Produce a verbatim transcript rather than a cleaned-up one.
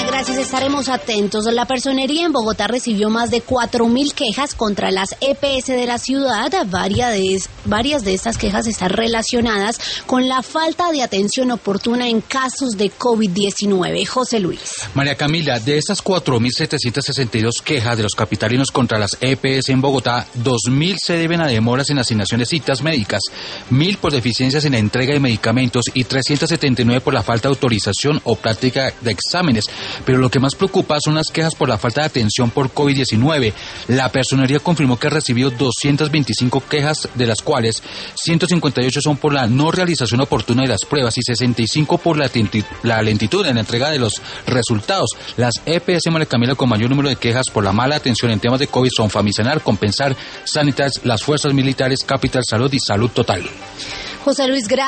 gracias, estaremos atentos. La personería en Bogotá recibió más de cuatro mil quejas contra las E P S de la ciudad. Varias de, varias de estas quejas están relacionadas con la falta de atención oportuna en casos de COVID diecinueve. José Luis. María Camila, de estas cuatro mil setecientas sesenta y dos quejas de los capitalinos contra las E P S en Bogotá, dos mil se deben a demoras en asignación de citas médicas, mil por deficiencias en la entrega de medicamentos y trescientas setenta y nueve por la falta de autorización o práctica de exámenes. Pero lo que más preocupa son las quejas por la falta de atención por COVID diecinueve. La personería confirmó que ha recibido doscientas veinticinco quejas, de las cuales ciento cincuenta y ocho son por la no realización oportuna de las pruebas y sesenta y cinco por la, la lentitud en la entrega de los resultados. Las E P S, María Camila, con mayor número de quejas por la mala atención en temas de COVID son Famisanar, Compensar, Sanitas, las Fuerzas Militares, Capital Salud y Salud Total. José Luis, gracias.